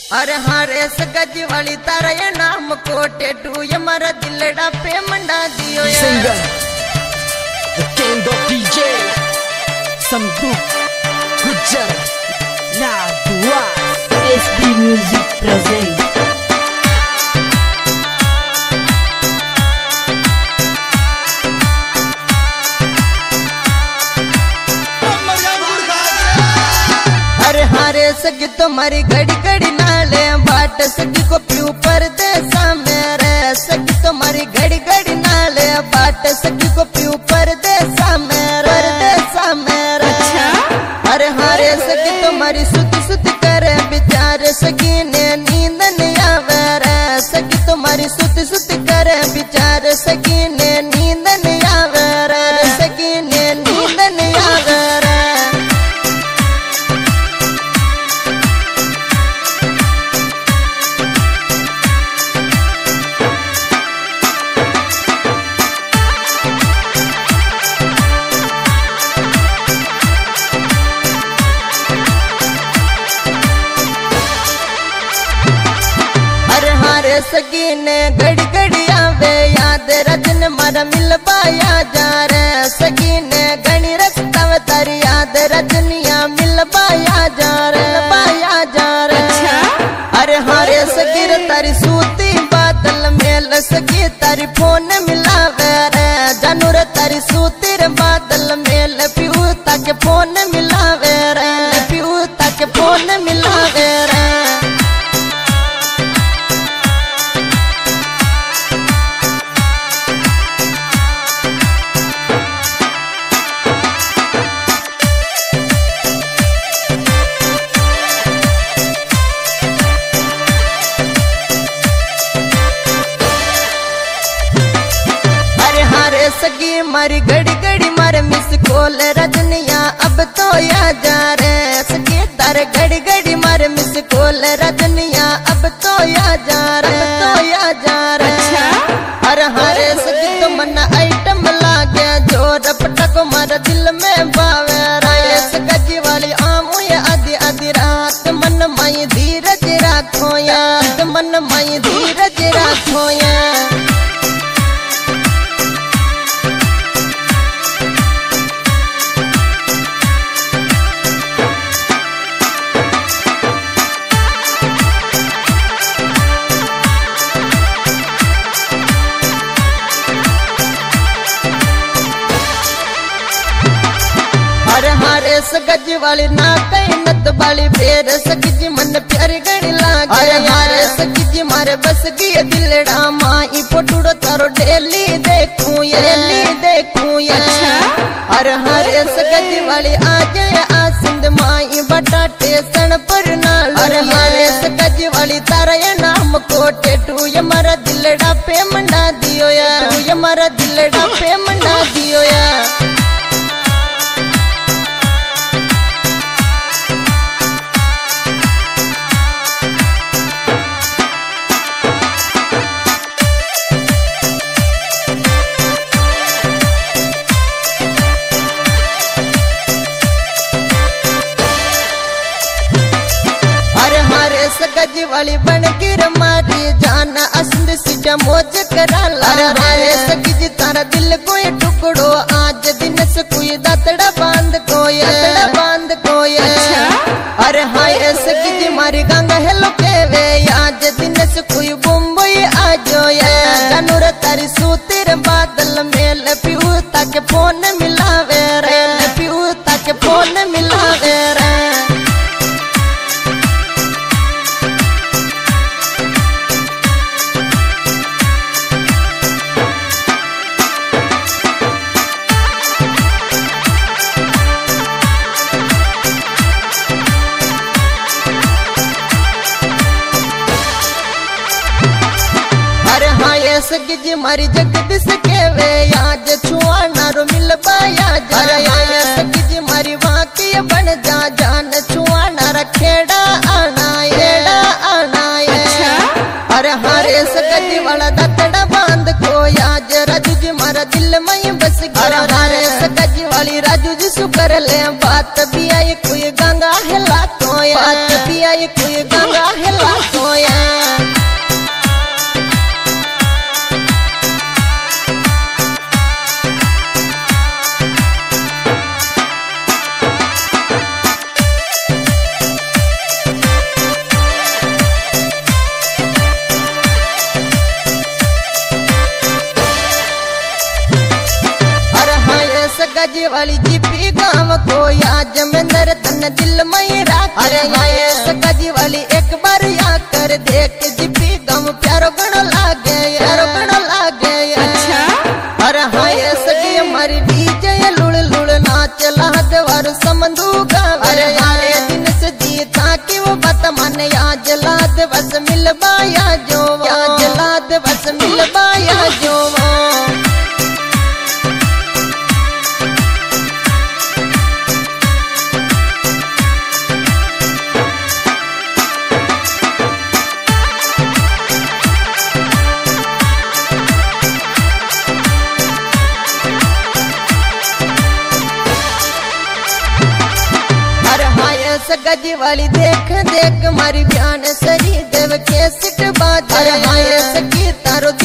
अरे हारे सगज वाली तारा ये नाम को टेटू ये मारा दिलड़ा पे मंडा दियो यार। Singer, the king of DJ, Samdu, Gujar, Nadua, SB Music present. अरे हारे सगी तुम्हारी घड़ी घड़ी नाले बाट सगी को प्यू परदेसा मेरे सगी तुम्हारी घड़ी घड़ी नाले बाट सगी को प्यू परदेसा मेरे अच्छा? अरे हारे सगी तुम्हारी सुती सुती करे बिचारे सगी ने नींद नहीं आवे रे सगी तुम्हारी सुती सुती करे बिचारे सगी ने नींद नहीं आवे रे सगी ने नींद नहीं आवे रे। सगी ने घड़ी घड़ी आवे याद रजन मारा मिल पाया जा रे सगी ने घड़ी रखता तारी याद रजनिया मिल पाया जा रे अच्छा? अरे हारे सगी रे तारी सूती बादल मेल सगी तारी फोन मिलावे रे जानू रे तारी सूती रे बादल मेल पीऊ ताके फोन मिलावे रे पीऊ ताके फोन मिलावे रे। सगी मारी घड़ी घड़ी मारे मिस कॉल रजनिया अब तो याद जा रे सगी तारे घड़ी घड़ी मारे मिस कॉल रजनिया अब तो याद जा रे अच्छा? अरे हारे सगी तो मन आइटम लागे जो रपटा को मारा दिल में बावे रे सगी वाली आमू या आधी आधी रात मन माई धीरज राखो या मन माई धीरज राखो या। सगज वाली ना कहीं नत वाली फेर सगी मन प्यार गणी लागे यारे सगी मारे बस गई दिलड़ा माई फोटूड़ो तारो डेली देखूं ये अच्छा? अरे हरे सगज वाली आज आसिंद माई बटाटे सन पर नाल अरे हरे सगज वाली तारा ये नाम को टेटू ये मारा दिलड़ा पे मंडा दियो या ये मारा दिलड़ा पे मंडा दियो या। सगज वाली बन गिर मारी जाना असंद सिजा मौज करा ला रे सगी तारा दिल कोई टुकड़ो आज दिन से कोई दातड़ा बांध कोई अच्छा? अरे हाय सगी मारी गंगा हेलो केवे आज दिन से कोई मुंबई आजो या जानू रे तारी सूती रे बादल मेल पीऊ ताके फोन मिलावे रे पीऊ ताके फोन मिलावे रे। सगी जी मारी जगदीश केवे आज छुआ नारो मिल पाया जा रे सगी जी मारी वाकी बन जा जान छुआ नारा खेड़ा आना अच्छा? अरे हारे सगजी वाला दतड़ा बांध को आज राजू जी मारा दिल में बस गया हारे सगजी वाली राजू जी सुकर ले बात भी आई कोई गंगा हिला तो बात भी आई कोई गंगा हिला कर तन दिल में राख। अरे हाय सगाजी वाली एक बार या कर देख जिपी गम प्यारो गण लागे यारो गण लागे। अच्छा अरे हाय सगी हमारी डीजे लुड़ लुड़ नाच लाद वार समंदू गावे। अरे यारे दिन से जीता कि वो बात मन आज लाद बस मिल बाया जो आज लाद बस मिल बाया जो। सगाजी वाली देख देख मारी बयान सरी देव के सिट बाज। अरे हाय सखी तारो